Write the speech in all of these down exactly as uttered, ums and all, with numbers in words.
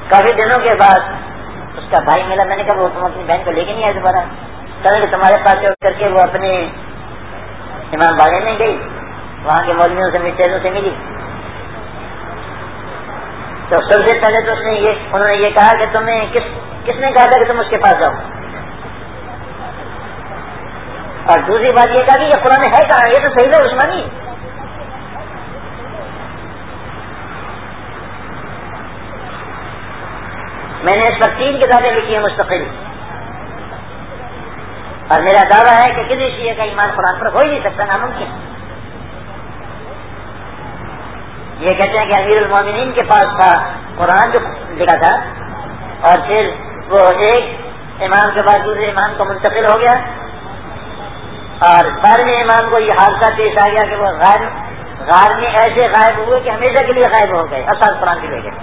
کافی دنوں کے بعد اس کا بھائی ملا. میں نے کہا وہ تم اپنی بہن کو لے کے نہیں آئے دوبارہ؟ کہ تمہارے پاس کر کے وہ اپنے امام باغ میں گئی, وہاں کے مولویوں سے مشتریوں سے ملی. تو سب سے پہلے تو اس نے یہ انہوں نے یہ کہا کہ تمہیں کس کس نے کہا تھا کہ تم اس کے پاس جاؤ, اور دوسری بات یہ کہا کہ یہ قرآن ہے کہاں, یہ تو صحیح ہے عثمانی. میں نے اس پر تین کتابیں لکھی ہیں مستقل, اور میرا دعویٰ ہے کہ کسی شیعہ کا ایمان قرآن پر ہو ہی نہیں سکتا, ناممکن. یہ کہتے ہیں کہ امیر المومنین کے پاس تھا قرآن جو لکھا تھا, اور پھر وہ ایک امام کے بعد دوسرے امام کو منتقل ہو گیا, اور بارہویں امام کو یہ حادثہ پیش آ گیا کہ وہ غائب غار میں ایسے غائب ہوئے کہ ہمیشہ کے لیے غائب ہو گئے, اور ساتھ قرآن بھی لے گئے.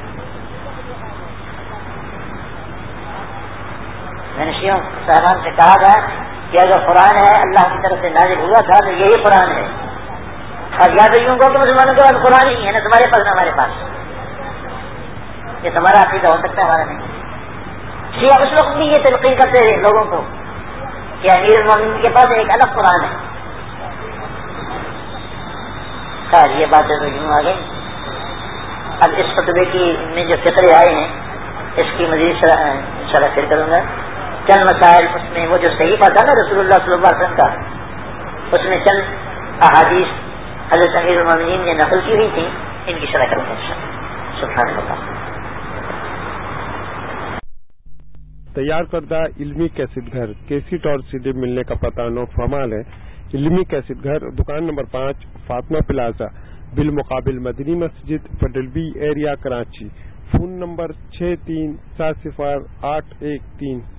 میں نے شیعوں صاحبان سے کہا تھا کہ اگر قرآن ہے اللہ کی طرف سے نازل ہوا تھا تو یہی قرآن ہے, اور یا تو یوں کہو کہ مسلمانوں کے پاس قرآن ہی ہے نا, تمہارے پاس نہ ہمارے پاس. یہ تمہارا عقیدہ ہو سکتا ہے, ہمارا نہیں. شیعہ اس وقت بھی یہ تلقین کرتے ہیں لوگوں کو کہ امیر المومنین کے پاس ایک الگ قرآن ہے. خیر یہ باتیں تو یوں آ گئی. اب اس خطبے کی میں جو فقرے آئے ہیں اس کی مزید شرح پھر کروں گا. چند مسائل اس میں وہ جو صحیفہ تھا نا رسول اللہ صلی اللہ علیہ وسلم کا, اس میں چند احادیث حضرت امیر المومنین نے نقل کی ہوئی تھی, ان کی شرح کروں گا. سبحان اللہ. تیار کردہ علمی کیسٹ گھر, کیسٹ اور سی ڈی ملنے کا پتہ نو فمال ہے. علمی کیسٹ گھر, دکان نمبر پانچ, فاطمہ پلازا, بالمقابل مدنی مسجد, پڈلبی ایریا, کراچی. فون نمبر چھ تین سات صفر آٹھ ایک تین